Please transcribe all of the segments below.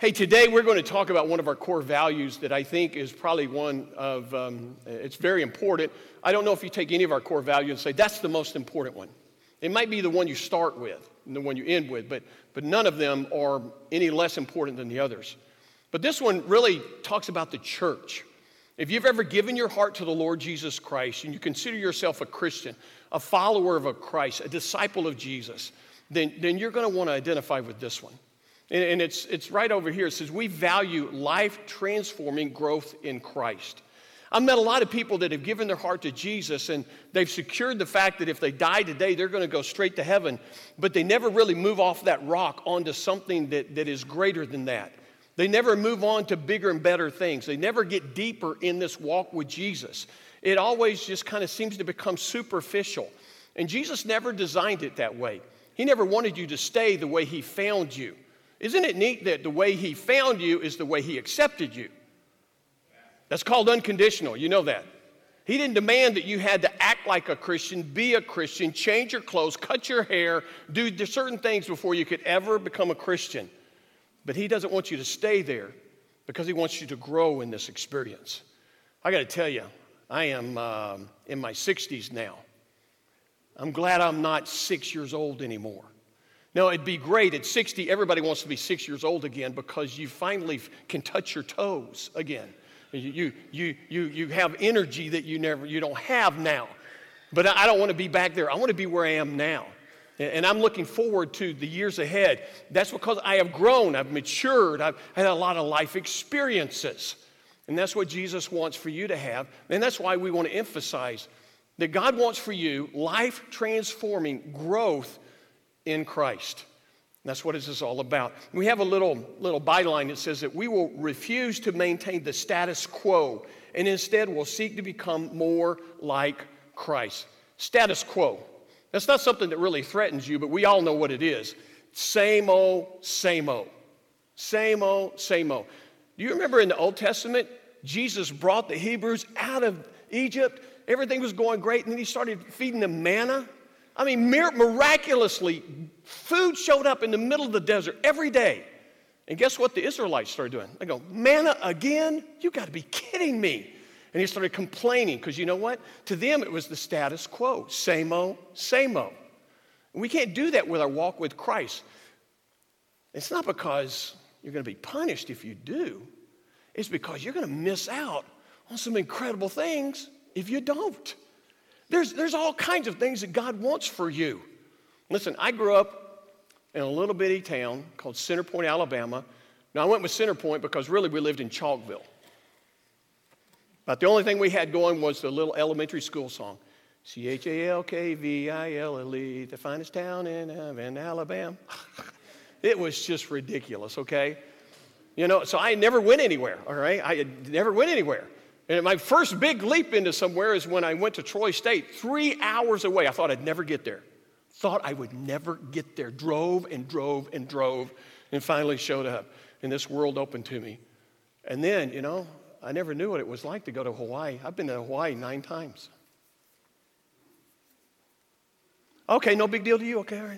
Hey, today we're going to talk about one of our core values that I think is probably one of, it's very important. I don't know if you take any of our core values and say, that's the most important one. It might be the one you start with and the one you end with, but none of them are any less important than the others. But this one really talks about the church. If you've ever given your heart to the Lord Jesus Christ and you consider yourself a Christian, a follower of Christ, a disciple of Jesus, then you're going to want to identify with this one. And it's right over here. It says, we value life-transforming growth in Christ. I've met a lot of people that have given their heart to Jesus, and they've secured the fact that if they die today, they're going to go straight to heaven, but they never really move off that rock onto something that is greater than that. They never move on to bigger and better things. They never get deeper in this walk with Jesus. It always just kind of seems to become superficial. And Jesus never designed it that way. He never wanted you to stay the way he found you. Isn't it neat that the way he found you is the way he accepted you? That's called unconditional. You know that. He didn't demand that you had to act like a Christian, be a Christian, change your clothes, cut your hair, do certain things before you could ever become a Christian. But he doesn't want you to stay there because he wants you to grow in this experience. I got to tell you, I am in my 60s now. I'm glad I'm not 6 years old anymore. Now, it'd be great at 60, everybody wants to be 6 years old again because you finally can touch your toes again. You have energy that you don't have now. But I don't want to be back there. I want to be where I am now. And I'm looking forward to the years ahead. That's because I have grown, I've matured, I've had a lot of life experiences. And that's what Jesus wants for you to have. And that's why we want to emphasize that God wants for you life-transforming growth in Christ. And that's what this is all about. We have a little byline that says that we will refuse to maintain the status quo and instead will seek to become more like Christ. Status quo. That's not something that really threatens you, but we all know what it is. Same old, same old. Same old, same old. Do you remember in the Old Testament, Jesus brought the Hebrews out of Egypt? Everything was going great, and then he started feeding them manna. I mean, miraculously, food showed up in the middle of the desert every day. And guess what the Israelites started doing? They go, manna again? You got to be kidding me. And he started complaining because you know what? To them, it was the status quo. Same old, same old. And we can't do that with our walk with Christ. It's not because you're going to be punished if you do. It's because you're going to miss out on some incredible things if you don't. There's all kinds of things that God wants for you. Listen, I grew up in a little bitty town called Center Point, Alabama. Now, I went with Center Point because really we lived in Chalkville. But the only thing we had going was the little elementary school song. Chalkville, the finest town in Alabama. It was just ridiculous, okay? You know, so I never went anywhere, all right? I never went anywhere. And my first big leap into somewhere is when I went to Troy State, 3 hours away. I thought I'd never get there. Thought I would never get there. Drove and drove and drove and finally showed up. And this world opened to me. And then, you know, I never knew what it was like to go to Hawaii. I've been to Hawaii 9 times. Okay, no big deal to you. Okay, all right.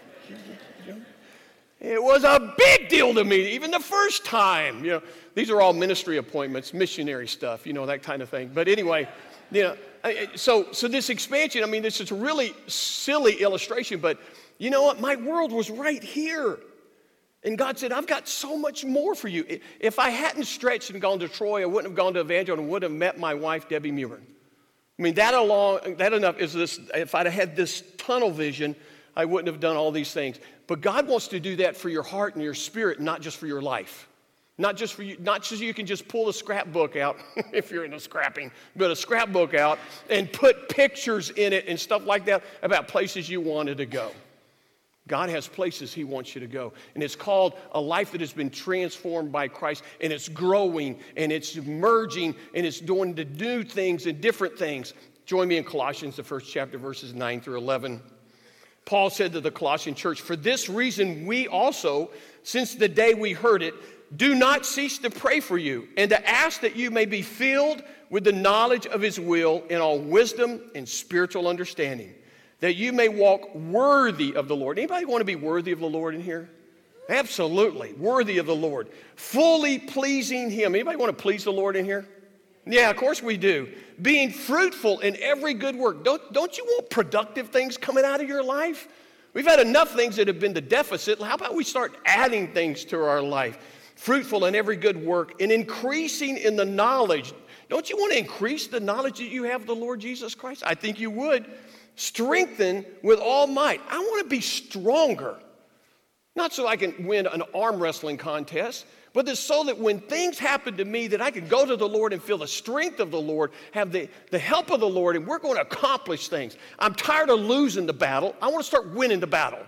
It was a big deal to me, even the first time. You know, these are all ministry appointments, missionary stuff, you know, that kind of thing. But anyway, you know, so this expansion, I mean, this is a really silly illustration, but you know what? My world was right here. And God said, I've got so much more for you. If I hadn't stretched and gone to Troy, I wouldn't have gone to Evangel and wouldn't have met my wife, Debbie Muir. I mean, that enough is this. If I'd have had this tunnel vision, I wouldn't have done all these things. But God wants to do that for your heart and your spirit, not just for your life. Not just for you, not just you can just pull a scrapbook out, if you're into scrapping, but a scrapbook out and put pictures in it and stuff like that about places you wanted to go. God has places he wants you to go. And it's called a life that has been transformed by Christ, and it's growing, and it's merging, and it's doing the new things and different things. Join me in Colossians, the first chapter, verses 9 through 11. Paul said to the Colossian church, for this reason we also, since the day we heard it, do not cease to pray for you and to ask that you may be filled with the knowledge of his will in all wisdom and spiritual understanding, that you may walk worthy of the Lord. Anybody want to be worthy of the Lord in here? Absolutely. Worthy of the Lord. Fully pleasing Him. Anybody want to please the Lord in here? Yeah, of course we do. Being fruitful in every good work. Don't you want productive things coming out of your life? We've had enough things that have been the deficit. How about we start adding things to our life? Fruitful in every good work and increasing in the knowledge. Don't you want to increase the knowledge that you have of the Lord Jesus Christ? I think you would. Strengthen with all might. I want to be stronger. Not so I can win an arm wrestling contest, but it's so that when things happen to me that I can go to the Lord and feel the strength of the Lord, have the help of the Lord, and we're going to accomplish things. I'm tired of losing the battle. I want to start winning the battle.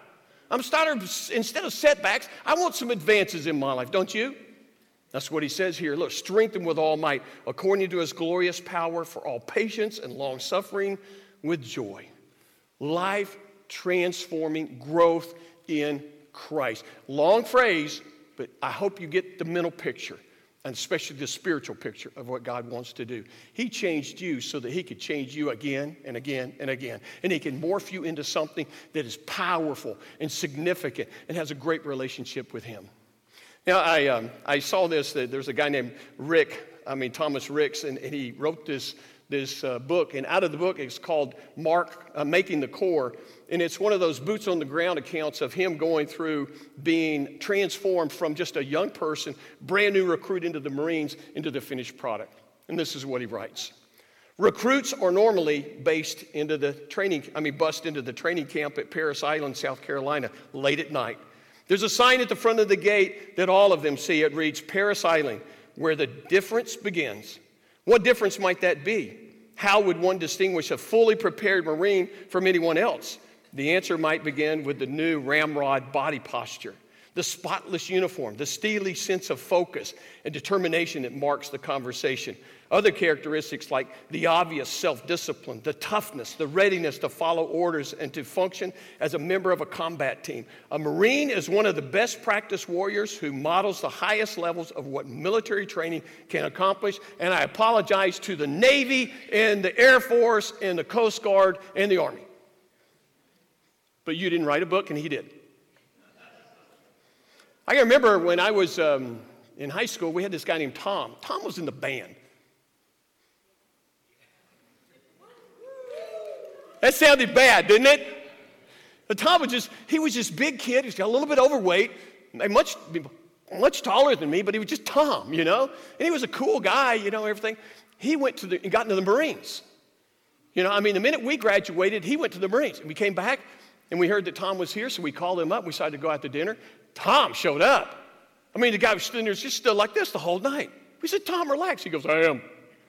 Instead of setbacks, I want some advances in my life, don't you? That's what he says here. Look, strengthen with all might, according to his glorious power, for all patience and long suffering with joy. Life transforming growth in Christ. Long phrase, but I hope you get the mental picture, and especially the spiritual picture of what God wants to do. He changed you so that he could change you again and again and again. And he can morph you into something that is powerful and significant and has a great relationship with him. Now, I saw this. There's a guy named Thomas Ricks, and he wrote this book. And out of the book, it's called Making the Core. And it's one of those boots on the ground accounts of him going through being transformed from just a young person, brand new recruit into the Marines, into the finished product. And this is what he writes. Recruits are normally bust into the training camp at Parris Island, South Carolina, late at night. There's a sign at the front of the gate that all of them see. It reads, Parris Island, where the difference begins. What difference might that be? How would one distinguish a fully prepared Marine from anyone else? The answer might begin with the new ramrod body posture, the spotless uniform, the steely sense of focus and determination that marks the conversation. Other characteristics like the obvious self-discipline, the toughness, the readiness to follow orders and to function as a member of a combat team. A Marine is one of the best practiced warriors who models the highest levels of what military training can accomplish. And I apologize to the Navy and the Air Force and the Coast Guard and the Army. But you didn't write a book, and he did. I can remember when I was in high school, we had this guy named Tom. Tom was in the band. That sounded bad, didn't it? But Tom was just big kid. He was a little bit overweight, much taller than me, but he was just Tom, you know? And he was a cool guy, you know, everything. He got into the Marines. You know, the minute we graduated, he went to the Marines. And we came back, and we heard that Tom was here, so we called him up. We decided to go out to dinner. Tom showed up. The guy was sitting there just stood like this the whole night. We said, Tom, relax. He goes, I am.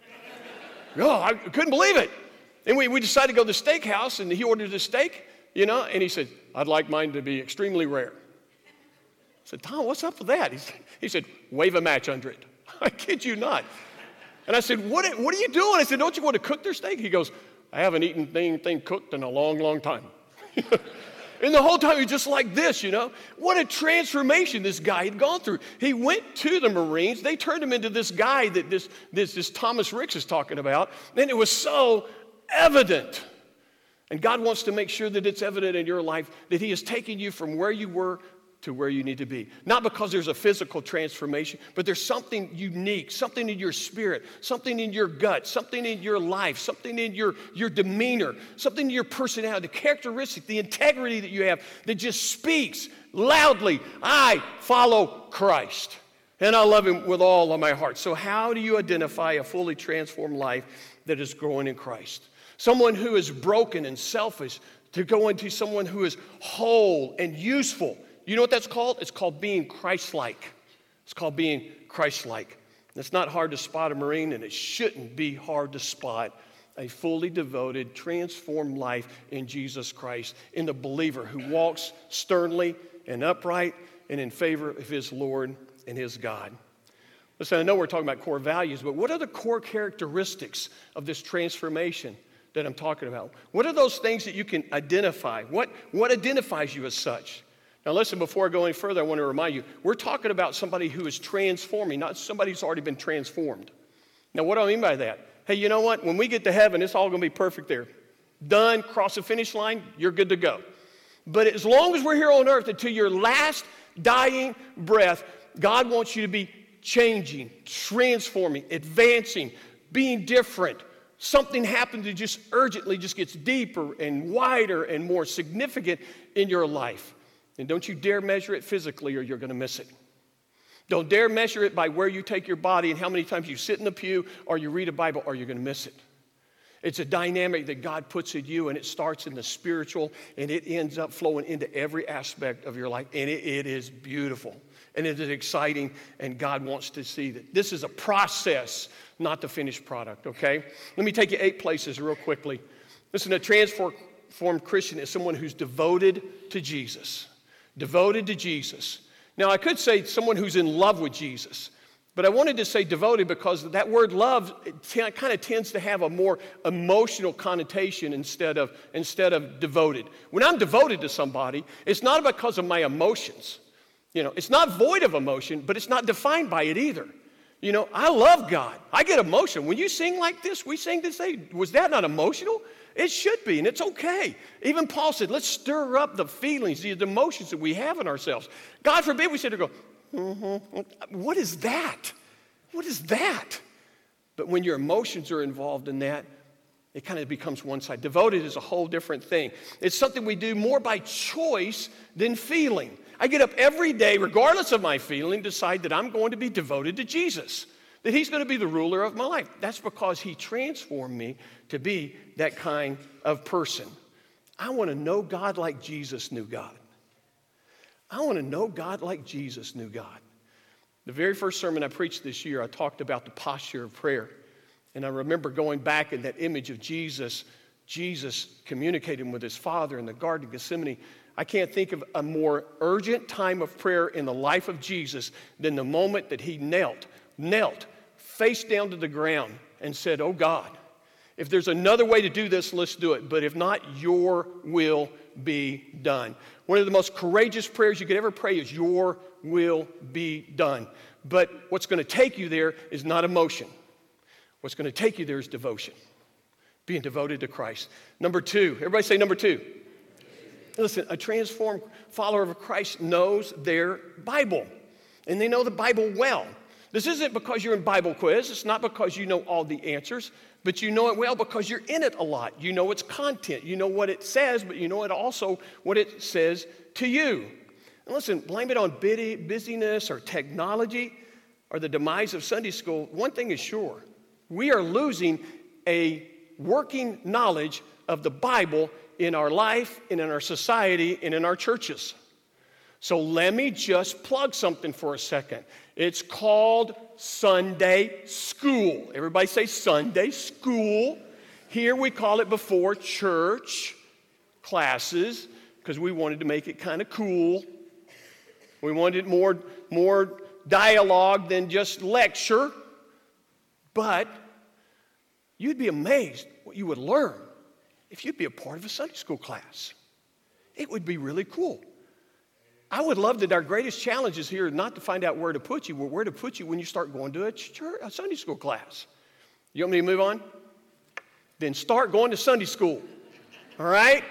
Oh, I couldn't believe it. And we decided to go to the steakhouse, and he ordered a steak, you know, and he said, I'd like mine to be extremely rare. I said, Tom, what's up with that? He said, wave a match under it. I kid you not. And I said, what are you doing? I said, don't you want to cook their steak? He goes, I haven't eaten anything cooked in a long, long time. And the whole time he was just like this, you know. What a transformation this guy had gone through. He went to the Marines. They turned him into this guy that this Thomas Ricks is talking about. And it was so evident. And God wants to make sure that it's evident in your life that he is taking you from where you were to where you need to be. Not because there's a physical transformation, but there's something unique, something in your spirit, something in your gut, something in your life, something in your demeanor, something in your personality, the characteristic, the integrity that you have that just speaks loudly, I follow Christ. And I love him with all of my heart. So how do you identify a fully transformed life that is growing in Christ? Someone who is broken and selfish to go into someone who is whole and useful. You know what that's called? It's called being Christ-like. It's called being Christ-like. It's not hard to spot a Marine, and it shouldn't be hard to spot a fully devoted, transformed life in Jesus Christ, in the believer who walks sternly and upright and in favor of his Lord and his God. Listen, I know we're talking about core values, but what are the core characteristics of this transformation that I'm talking about? What are those things that you can identify? What identifies you as such? Now listen, before I go any further, I want to remind you, we're talking about somebody who is transforming, not somebody who's already been transformed. Now what do I mean by that? Hey, you know what? When we get to heaven, it's all going to be perfect there. Done, cross the finish line, you're good to go. But as long as we're here on earth, until your last dying breath, God wants you to be changing, transforming, advancing, being different. Something happens that just urgently just gets deeper and wider and more significant in your life. And don't you dare measure it physically or you're going to miss it. Don't dare measure it by where you take your body and how many times you sit in the pew or you read a Bible or you're going to miss it. It's a dynamic that God puts in you, and it starts in the spiritual, and it ends up flowing into every aspect of your life, and it is beautiful, and it is exciting, and God wants to see that. This is a process, not the finished product, okay? Let me take you 8 places real quickly. Listen, a transformed Christian is someone who's devoted to Jesus. Devoted to Jesus. Now, I could say someone who's in love with Jesus. But I wanted to say devoted because that word love kind of tends to have a more emotional connotation instead of devoted. When I'm devoted to somebody, it's not because of my emotions. You know, it's not void of emotion, but it's not defined by it either. You know, I love God. I get emotional. When you sing like this, we sing this, was that not emotional? It should be, and it's okay. Even Paul said, let's stir up the feelings, the emotions that we have in ourselves. God forbid we sit there and go, what is that? What is that? But when your emotions are involved in that, it kind of becomes one side. Devoted is a whole different thing. It's something we do more by choice than feeling. I get up every day, regardless of my feeling, decide that I'm going to be devoted to Jesus, that he's going to be the ruler of my life. That's because he transformed me to be that kind of person. I want to know God like Jesus knew God. I want to know God like Jesus knew God. The very first sermon I preached this year, I talked about the posture of prayer. And I remember going back in that image of Jesus communicating with his Father in the Garden of Gethsemane. I can't think of a more urgent time of prayer in the life of Jesus than the moment that he knelt face down to the ground and said, oh God, if there's another way to do this, let's do it. But if not, your will be done. One of the most courageous prayers you could ever pray is your will be done. But what's going to take you there is not emotion. What's going to take you there is devotion. Being devoted to Christ. Number 2. Everybody say number 2. Listen, a transformed follower of Christ knows their Bible. And they know the Bible well. This isn't because you're in Bible quiz. It's not because you know all the answers. But you know it well because you're in it a lot. You know its content. You know what it says, but you know it also what it says to you. And listen, blame it on busyness or technology or the demise of Sunday school. One thing is sure. We are losing a working knowledge of the Bible in our life and in our society and in our churches. So let me just plug something for a second. It's called Sunday school. Everybody say Sunday school. Here we call it before church classes because we wanted to make it kind of cool. We wanted more dialogue than just lecture. But you'd be amazed what you would learn if you'd be a part of a Sunday school class. It would be really cool. I would love that our greatest challenge is here not to find out where to put you, but where to put you when you start going to a Sunday school class. You want me to move on? Then start going to Sunday school. All right?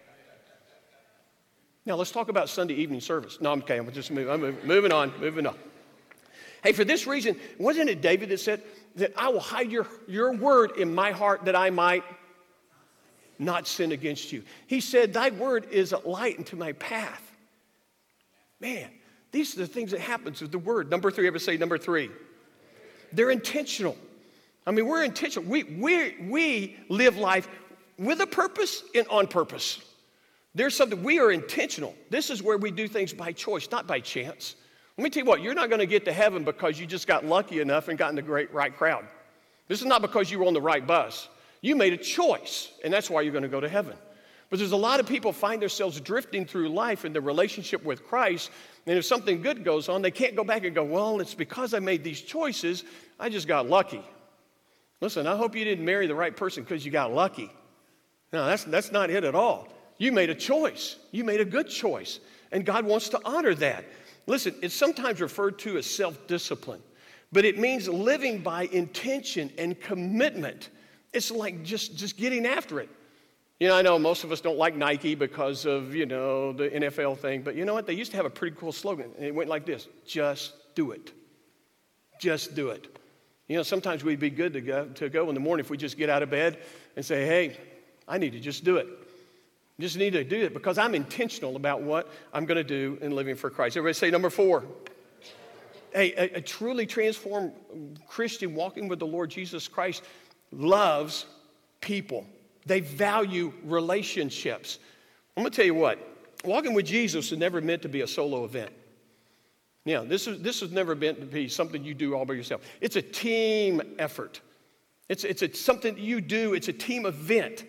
Now let's talk about Sunday evening service. No, I'm okay. I'm moving on. Hey, for this reason, wasn't it David that said that I will hide your word in my heart that I might not sin against you? He said, thy word is a light into my path. Man, these are the things that happens with the word. Number 3, ever say number 3? They're intentional. I mean, we're intentional. We live life with a purpose and on purpose. There's something, we are intentional. This is where we do things by choice, not by chance. Let me tell you what, you're not going to get to heaven because you just got lucky enough and got in the right crowd. This is not because you were on the right bus. You made a choice, and that's why you're going to go to heaven. But there's a lot of people find themselves drifting through life in their relationship with Christ, and if something good goes on, they can't go back and go, well, it's because I made these choices, I just got lucky. Listen, I hope you didn't marry the right person because you got lucky. No, that's not it at all. You made a choice. You made a good choice, and God wants to honor that. Listen, it's sometimes referred to as self-discipline, but it means living by intention and commitment. It's like just getting after it. You know, I know most of us don't like Nike because of, the NFL thing, but you know what? They used to have a pretty cool slogan, and it went like this: just do it. Just do it. You know, sometimes we'd be good to go in the morning if we just get out of bed and say, hey, I need to just do it. Just need to do it because I'm intentional about what I'm going to do in living for Christ. Everybody say number 4. A truly transformed Christian walking with the Lord Jesus Christ loves people. They value relationships. I'm going to tell you what, walking with Jesus is never meant to be a solo event. Yeah, this has never meant to be something you do all by yourself. It's a team effort. It's something you do. It's a team event.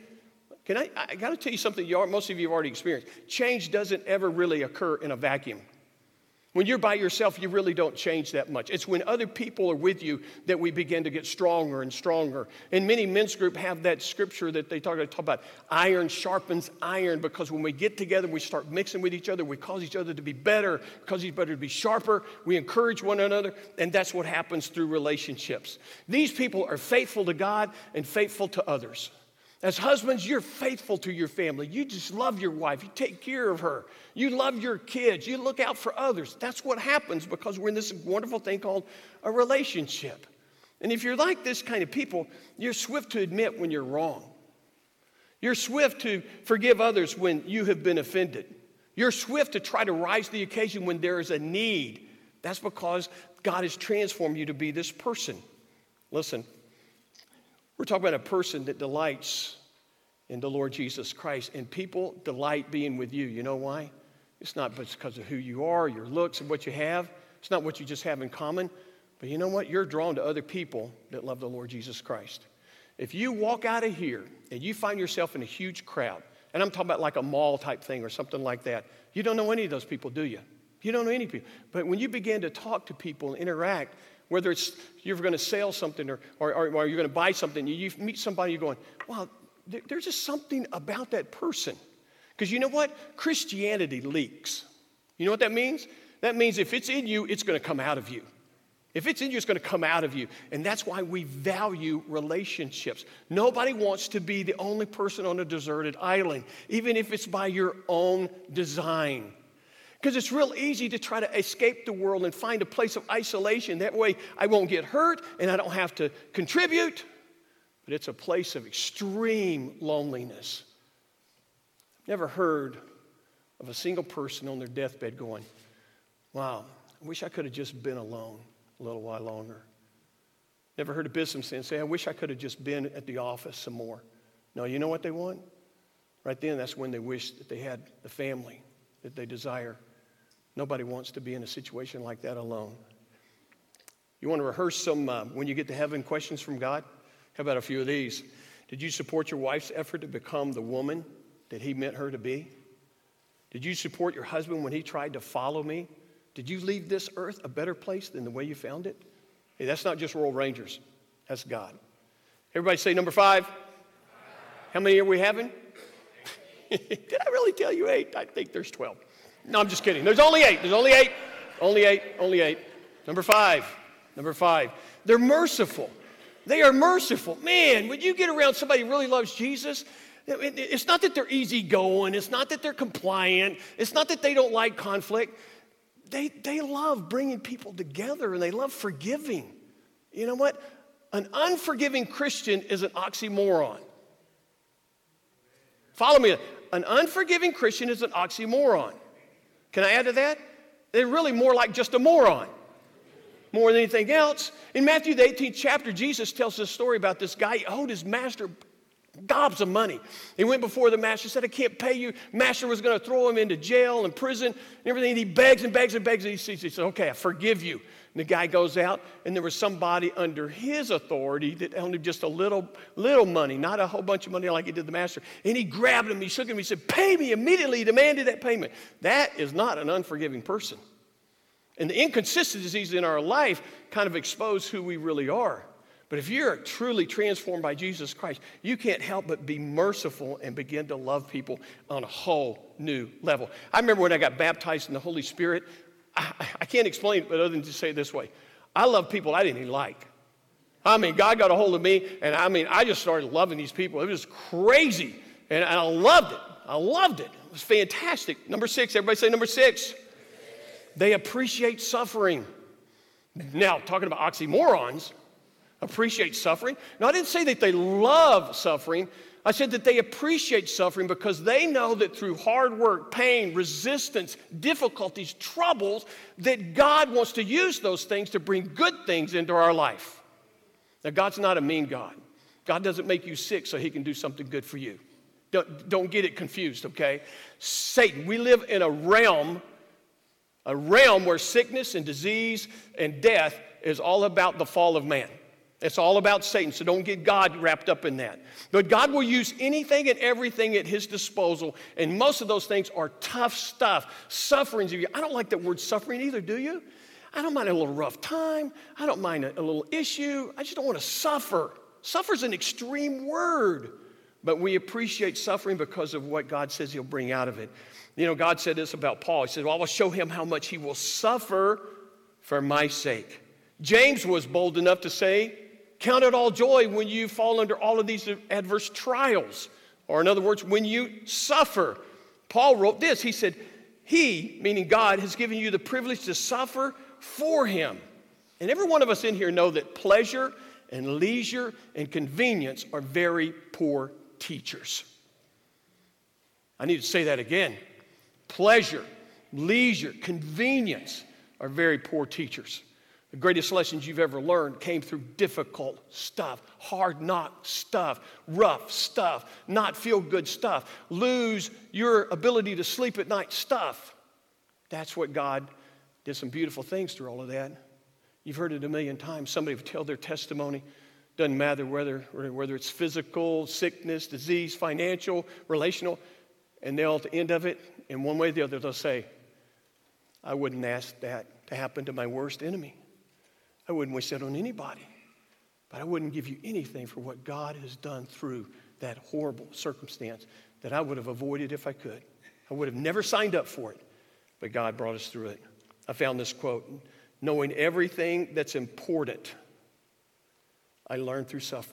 I got to tell you something most of you have already experienced. Change doesn't ever really occur in a vacuum. When you're by yourself, you really don't change that much. It's when other people are with you that we begin to get stronger and stronger. And many men's group have that scripture that they talk about. Iron sharpens iron, because when we get together, we start mixing with each other. We cause each other to be better, cause each other to be sharper. We encourage one another, and that's what happens through relationships. These people are faithful to God and faithful to others. As husbands, you're faithful to your family. You just love your wife. You take care of her. You love your kids. You look out for others. That's what happens because we're in this wonderful thing called a relationship. And if you're like this kind of people, you're swift to admit when you're wrong. You're swift to forgive others when you have been offended. You're swift to try to rise to the occasion when there is a need. That's because God has transformed you to be this person. Listen. We're talking about a person that delights in the Lord Jesus Christ, and people delight being with you. You know why? It's not because of who you are, your looks, and what you have. It's not what you just have in common. But you know what? You're drawn to other people that love the Lord Jesus Christ. If you walk out of here and you find yourself in a huge crowd, and I'm talking about like a mall type thing or something like that, you don't know any of those people, do you? You don't know any people. But when you begin to talk to people and interact, whether it's you're going to sell something or you're going to buy something, you meet somebody, you're going, wow, there's just something about that person. Because you know what? Christianity leaks. You know what that means? That means if it's in you, it's going to come out of you. If it's in you, it's going to come out of you. And that's why we value relationships. Nobody wants to be the only person on a deserted island, even if it's by your own design. Because it's real easy to try to escape the world and find a place of isolation. That way I won't get hurt and I don't have to contribute. But it's a place of extreme loneliness. I've never heard of a single person on their deathbed going, wow, I wish I could have just been alone a little while longer. Never heard a businessman say, I wish I could have just been at the office some more. No, you know what they want? Right then, that's when they wish that they had the family that they desire. Nobody wants to be in a situation like that alone. You want to rehearse some, when you get to heaven, questions from God? How about a few of these? Did you support your wife's effort to become the woman that he meant her to be? Did you support your husband when he tried to follow me? Did you leave this earth a better place than the way you found it? Hey, that's not just Royal Rangers. That's God. Everybody say number 5. How many are we having? Did I really tell you 8? I think there's 12. No, I'm just kidding. There's only 8. There's only 8. Only 8. Number 5. They're merciful. They are merciful. Man, when you get around somebody who really loves Jesus, it's not that they're easygoing. It's not that they're compliant. It's not that they don't like conflict. They love bringing people together, and they love forgiving. You know what? An unforgiving Christian is an oxymoron. Follow me. An unforgiving Christian is an oxymoron. Can I add to that? They're really more like just a moron, more than anything else. In Matthew, the 18th chapter, Jesus tells this story about this guy. He owed his master gobs of money. He went before the master, said, I can't pay you. Master was going to throw him into jail and prison and everything. And he begs and begs and begs. And he says, okay, I forgive you. And the guy goes out, and there was somebody under his authority that owed him just a little money, not a whole bunch of money like he did the master. And he grabbed him, he shook him, he said, pay me immediately. He demanded that payment. That is not an unforgiving person. And the inconsistencies in our life kind of expose who we really are. But if you're truly transformed by Jesus Christ, you can't help but be merciful and begin to love people on a whole new level. I remember when I got baptized in the Holy Spirit, I can't explain it, but other than to say it this way. I love people I didn't even like. I mean, God got a hold of me, and I just started loving these people. It was crazy And I loved it. I loved it. It was fantastic. Number 6, everybody say number 6. They appreciate suffering. Now, talking about oxymorons, appreciate suffering. Now, I didn't say that they love suffering. I said that they appreciate suffering because they know that through hard work, pain, resistance, difficulties, troubles, that God wants to use those things to bring good things into our life. Now, God's not a mean God. God doesn't make you sick so he can do something good for you. Don't get it confused, okay? Satan, we live in a realm where sickness and disease and death is all about the fall of man. It's all about Satan, so don't get God wrapped up in that. But God will use anything and everything at his disposal, and most of those things are tough stuff, sufferings. I don't like that word suffering either, do you? I don't mind a little rough time. I don't mind a little issue. I just don't want to suffer. Suffer's an extreme word, but we appreciate suffering because of what God says he'll bring out of it. You know, God said this about Paul. He said, well, I will show him how much he will suffer for my sake. James was bold enough to say, count it all joy when you fall under all of these adverse trials. Or in other words, when you suffer. Paul wrote this. He said, he, meaning God, has given you the privilege to suffer for him. And every one of us in here know that pleasure and leisure and convenience are very poor teachers. I need to say that again. Pleasure, leisure, convenience are very poor teachers. The greatest lessons you've ever learned came through difficult stuff, hard knock stuff, rough stuff, not feel good stuff, lose your ability to sleep at night stuff. That's what God did, some beautiful things through all of that. You've heard it a million times. Somebody will tell their testimony. Doesn't matter whether it's physical, sickness, disease, financial, relational, and they'll at the end of it, in one way or the other, they'll say, I wouldn't ask that to happen to my worst enemy. I wouldn't wish that on anybody, but I wouldn't give you anything for what God has done through that horrible circumstance that I would have avoided if I could. I would have never signed up for it, but God brought us through it. I found this quote, knowing everything that's important, I learned through suffering.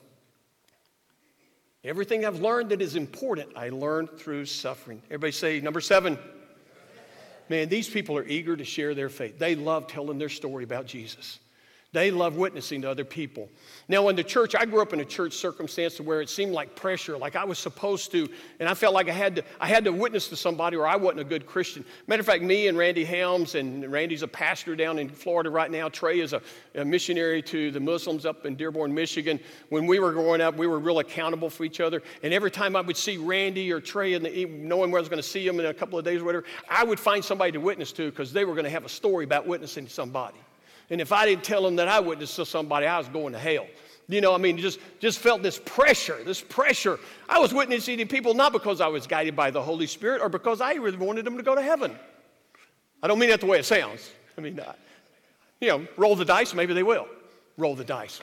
Everything I've learned that is important, I learned through suffering. Everybody say number 7. Man, these people are eager to share their faith. They love telling their story about Jesus. They love witnessing to other people. Now, in the church, I grew up in a church circumstance where it seemed like pressure, like I was supposed to, and I felt like I had to witness to somebody or I wasn't a good Christian. Matter of fact, me and Randy Helms, and Randy's a pastor down in Florida right now. Trey is a missionary to the Muslims up in Dearborn, Michigan. When we were growing up, we were real accountable for each other, and every time I would see Randy or Trey, knowing where I was going to see them in a couple of days or whatever, I would find somebody to witness to because they were going to have a story about witnessing to somebody. And if I didn't tell them that I witnessed to somebody, I was going to hell. You know, I mean, just felt this pressure. I was witnessing to people not because I was guided by the Holy Spirit or because I really wanted them to go to heaven. I don't mean that the way it sounds. I mean, roll the dice, maybe they will. Roll the dice.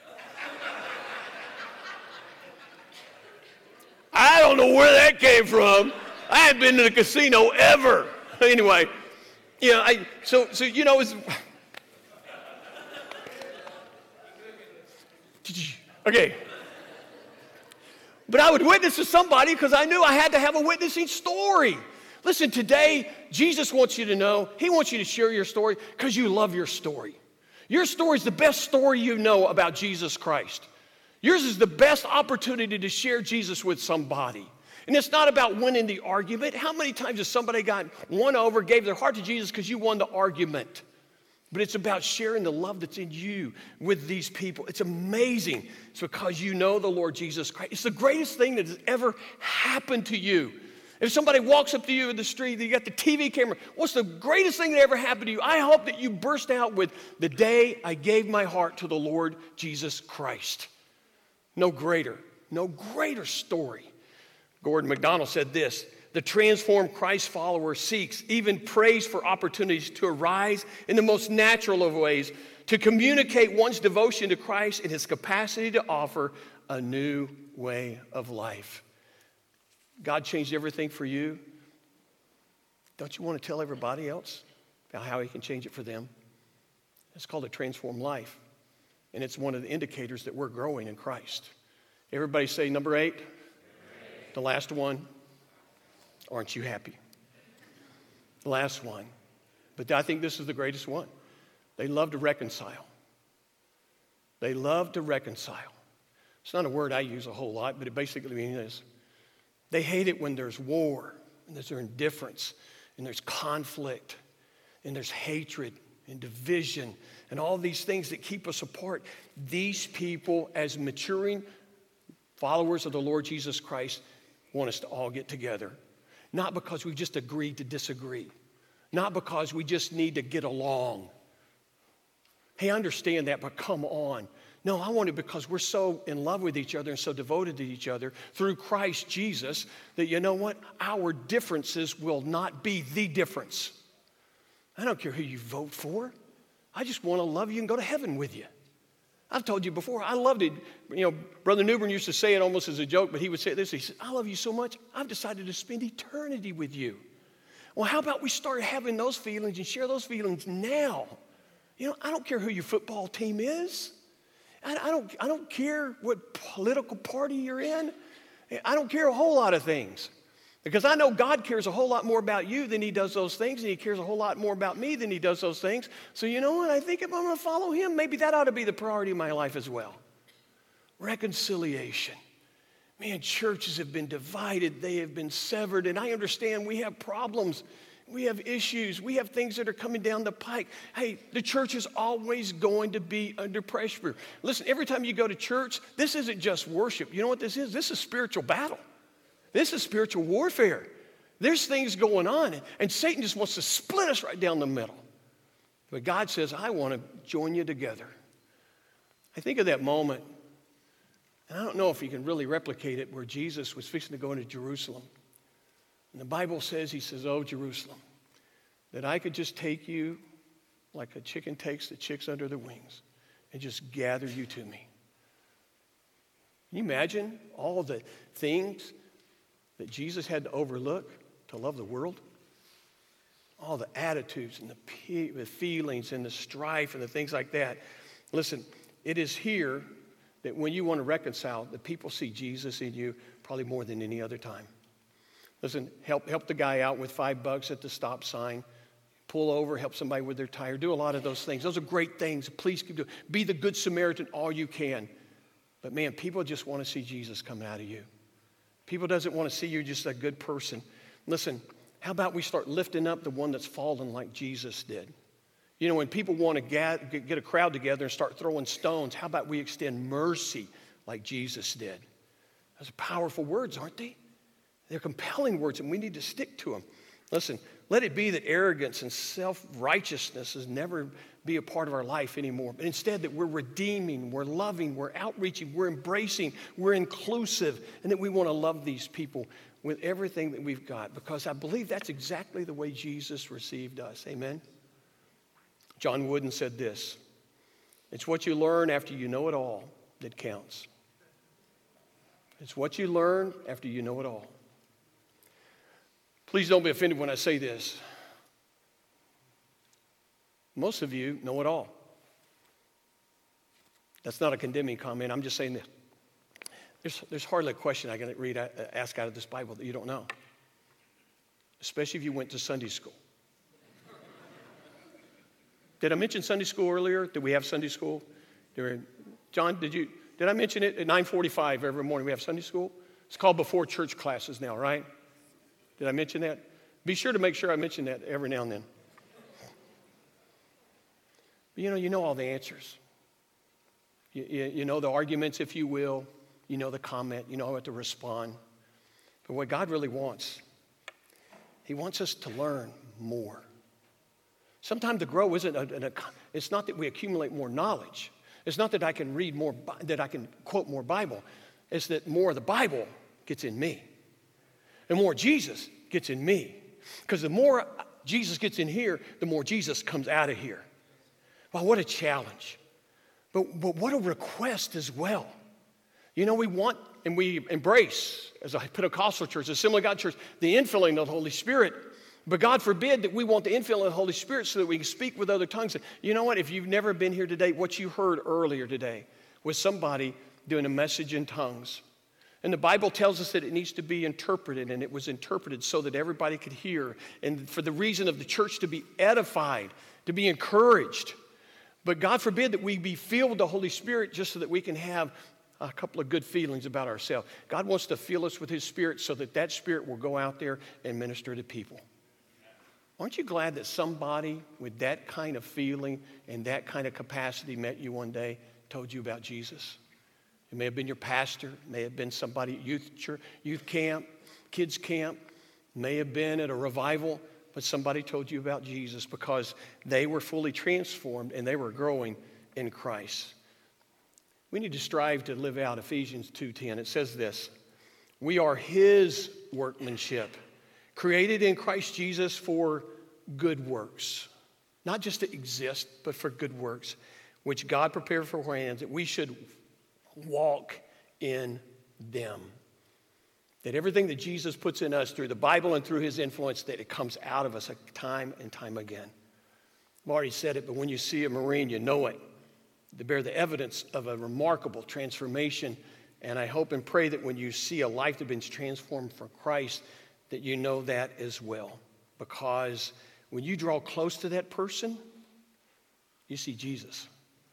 I don't know where that came from. I hadn't been to the casino ever. Anyway, it's... Okay. But I would witness to somebody because I knew I had to have a witnessing story. Listen, today, Jesus wants you to know, he wants you to share your story because you love your story. Your story is the best story you know about Jesus Christ. Yours is the best opportunity to share Jesus with somebody. And it's not about winning the argument. How many times has somebody got won over, gave their heart to Jesus because you won the argument? But it's about sharing the love that's in you with these people. It's amazing. It's because you know the Lord Jesus Christ. It's the greatest thing that has ever happened to you. If somebody walks up to you in the street, you got the TV camera, what's the greatest thing that ever happened to you? I hope that you burst out with the day I gave my heart to the Lord Jesus Christ. No greater story. Gordon MacDonald said this, the transformed Christ follower seeks, even prays for opportunities to arise in the most natural of ways, to communicate one's devotion to Christ and his capacity to offer a new way of life. God changed everything for you. Don't you want to tell everybody else about how he can change it for them? It's called a transformed life. And it's one of the indicators that we're growing in Christ. Everybody say number 8. The last one, aren't you happy? The last one. But I think this is the greatest one. They love to reconcile. They love to reconcile. It's not a word I use a whole lot, but it basically means this. They hate it when there's war, and there's indifference, and there's conflict, and there's hatred, and division, and all these things that keep us apart. These people, as maturing followers of the Lord Jesus Christ, want us to all get together. Not because we just agreed to disagree. Not because we just need to get along. Hey, I understand that, but come on. No, I want it because we're so in love with each other and so devoted to each other through Christ Jesus that, you know what? Our differences will not be the difference. I don't care who you vote for. I just want to love you and go to heaven with you. I've told you before, I loved it. You know, Brother Newbern used to say it almost as a joke, but he would say this. He said, I love you so much, I've decided to spend eternity with you. Well, how about we start having those feelings and share those feelings now? You know, I don't care who your football team is. I don't care what political party you're in. I don't care a whole lot of things. Because I know God cares a whole lot more about you than he does those things, and he cares a whole lot more about me than he does those things. So you know what? I think if I'm going to follow him, maybe that ought to be the priority of my life as well. Reconciliation. Man, churches have been divided. They have been severed, and I understand we have problems. We have issues. We have things that are coming down the pike. Hey, the church is always going to be under pressure. Listen, every time you go to church, this isn't just worship. You know what this is? This is spiritual battle. This is spiritual warfare. There's things going on, and Satan just wants to split us right down the middle. But God says, I want to join you together. I think of that moment, and I don't know if you can really replicate it, where Jesus was fixing to go into Jerusalem. And the Bible says, he says, oh, Jerusalem, that I could just take you like a chicken takes the chicks under the wings and just gather you to me. Can you imagine all the things that Jesus had to overlook to love the world? All the attitudes and the feelings and the strife and the things like that. Listen, it is here that when you want to reconcile, that people see Jesus in you probably more than any other time. Listen, help the guy out with $5 at the stop sign. Pull over, help somebody with their tire. Do a lot of those things. Those are great things. Please keep doing. Be the good Samaritan all you can. But man, people just want to see Jesus come out of you. People doesn't want to see you just a good person. Listen, how about we start lifting up the one that's fallen like Jesus did? You know, when people want to get a crowd together and start throwing stones, how about we extend mercy like Jesus did? Those are powerful words, aren't they? They're compelling words, and we need to stick to them. Listen, let it be that arrogance and self-righteousness is never be a part of our life anymore, but instead that we're redeeming, we're loving, we're outreaching, we're embracing, we're inclusive, and that we want to love these people with everything that we've got, because I believe that's exactly the way Jesus received us. Amen? John Wooden said this, it's what you learn after you know it all that counts. It's what you learn after you know it all. Please don't be offended when I say this. Most of you know it all. That's not a condemning comment. I'm just saying this. There's hardly a question I can ask out of this Bible that you don't know, especially if you went to Sunday school. Did I mention Sunday school earlier? Did we have Sunday school? John, did I mention it? At 9:45 every morning we have Sunday school. It's called before church classes now, right? Did I mention that? Be sure to make sure I mention that every now and then. But you know all the answers. You know the arguments, if you will. You know the comment. You know how to respond. But what God really wants, he wants us to learn more. Sometimes the grow isn't it's not that we accumulate more knowledge. It's not that I can read more, that I can quote more Bible. It's that more of the Bible gets in me. And more Jesus gets in me. Because the more Jesus gets in here, the more Jesus comes out of here. Wow, what a challenge. But what a request as well. You know, we want and we embrace, as a Pentecostal church, a Assembly of God church, the infilling of the Holy Spirit. But God forbid that we want the infilling of the Holy Spirit so that we can speak with other tongues. You know what? If you've never been here today, what you heard earlier today was somebody doing a message in tongues. And the Bible tells us that it needs to be interpreted, and it was interpreted so that everybody could hear, and for the reason of the church to be edified, to be encouraged. But God forbid that we be filled with the Holy Spirit just so that we can have a couple of good feelings about ourselves. God wants to fill us with His Spirit so that that Spirit will go out there and minister to people. Aren't you glad that somebody with that kind of feeling and that kind of capacity met you one day, told you about Jesus? It may have been your pastor, it may have been somebody at youth camp, kids camp, may have been at a revival, but somebody told you about Jesus because they were fully transformed and they were growing in Christ. We need to strive to live out Ephesians 2:10. It says this, we are His workmanship, created in Christ Jesus for good works. Not just to exist, but for good works, which God prepared beforehand that we should walk in them. That everything that Jesus puts in us through the Bible and through His influence, that it comes out of us time and time again. I've already said it, but when you see a Marine, you know it. They bear the evidence of a remarkable transformation. And I hope and pray that when you see a life that's been transformed for Christ, that you know that as well. Because when you draw close to that person, you see Jesus.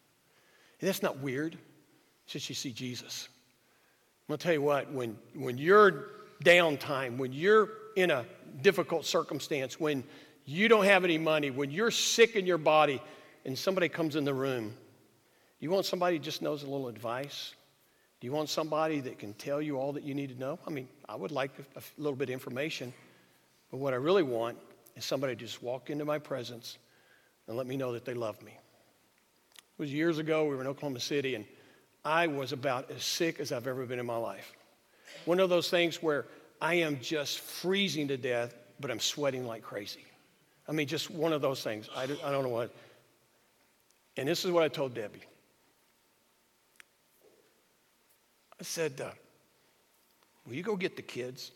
And that's not weird. It's just you see Jesus. I'm going to tell you what, when you're downtime, when you're in a difficult circumstance, when you don't have any money, when you're sick in your body, and somebody comes in the room, you want somebody who just knows a little advice? Do you want somebody that can tell you all that you need to know? I mean, I would like a little bit of information, but what I really want is somebody to just walk into my presence and let me know that they love me. It was years ago, we were in Oklahoma City, and I was about as sick as I've ever been in my life. One of those things where I am just freezing to death, but I'm sweating like crazy. I mean, just one of those things. I don't know what. And this is what I told Debbie. I said, will you go get the kids?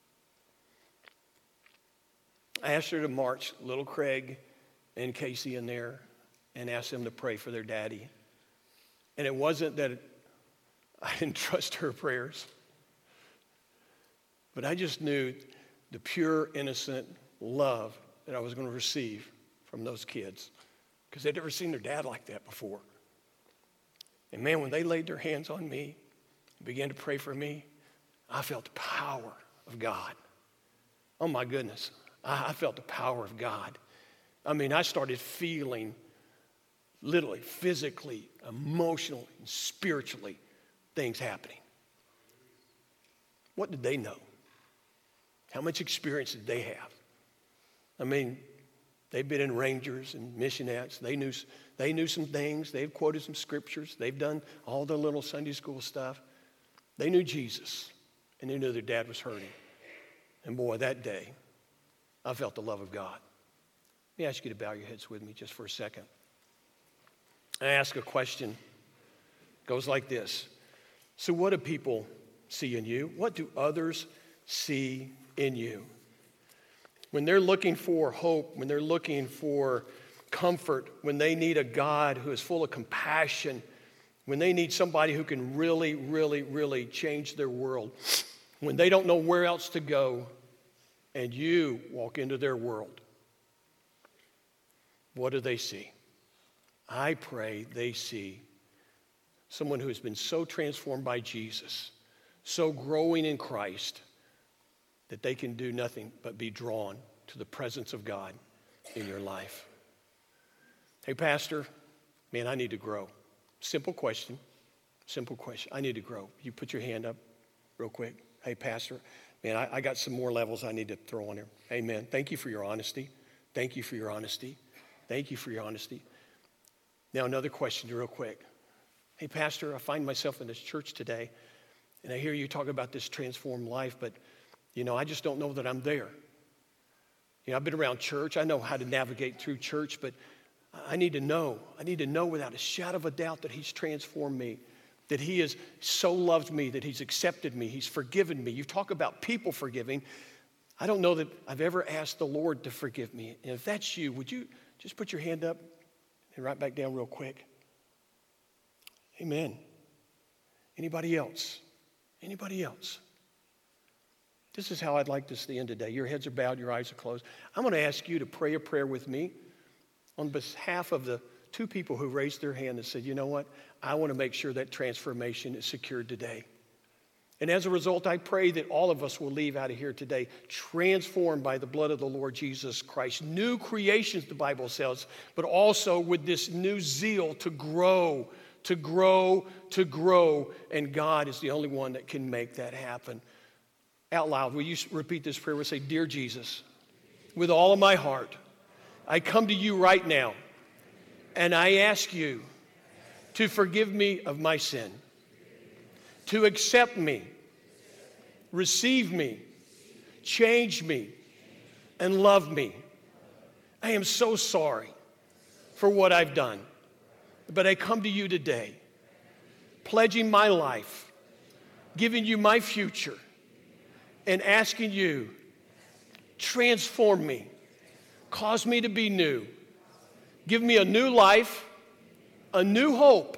I asked her to march little Craig and Casey in there and ask them to pray for their daddy. And it wasn't that I didn't trust her prayers, but I just knew the pure, innocent love that I was going to receive from those kids because they'd never seen their dad like that before. And man, when they laid their hands on me and began to pray for me, I felt the power of God. Oh my goodness, I felt the power of God. I mean, I started feeling literally, physically, emotionally, and spiritually, things happening. What did they know? How much experience did they have? I mean, they've been in Rangers and missionettes. They knew some things. They've quoted some scriptures. They've done all the little Sunday school stuff. They knew Jesus, and they knew their dad was hurting. And boy, that day, I felt the love of God. Let me ask you to bow your heads with me just for a second. I ask a question. It goes like this. So what do people see in you? What do others see in you? When they're looking for hope, when they're looking for comfort, when they need a God who is full of compassion, when they need somebody who can really, really, really change their world, when they don't know where else to go, and you walk into their world, what do they see? I pray they see someone who has been so transformed by Jesus, so growing in Christ, that they can do nothing but be drawn to the presence of God in your life. Hey, Pastor, man, I need to grow. Simple question. I need to grow. You put your hand up real quick. Hey, Pastor, man, I got some more levels I need to throw on here. Amen. Thank you for your honesty. Thank you for your honesty. Thank you for your honesty. Now, another question real quick. Hey, Pastor, I find myself in this church today, and I hear you talk about this transformed life, but, I just don't know that I'm there. I've been around church. I know how to navigate through church, but I need to know. I need to know without a shadow of a doubt that He's transformed me, that He has so loved me, that He's accepted me, He's forgiven me. You talk about people forgiving. I don't know that I've ever asked the Lord to forgive me. And if that's you, would you just put your hand up and right back down real quick? Amen. Anybody else? Anybody else? This is how I'd like this to end today. Your heads are bowed, your eyes are closed. I'm going to ask you to pray a prayer with me on behalf of the two people who raised their hand and said, you know what? I want to make sure that transformation is secured today. And as a result, I pray that all of us will leave out of here today transformed by the blood of the Lord Jesus Christ. New creations, the Bible says, but also with this new zeal to grow, to grow, to grow. And God is the only one that can make that happen. Out loud, will you repeat this prayer? We'll say, Dear Jesus, with all of my heart, I come to you right now, and I ask you to forgive me of my sin, to accept me, receive me, change me, and love me. I am so sorry for what I've done, but I come to you today, pledging my life, giving you my future, and asking you, transform me, cause me to be new, give me a new life, a new hope,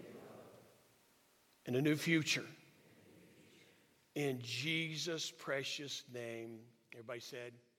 and a new future. In Jesus' precious name, everybody said,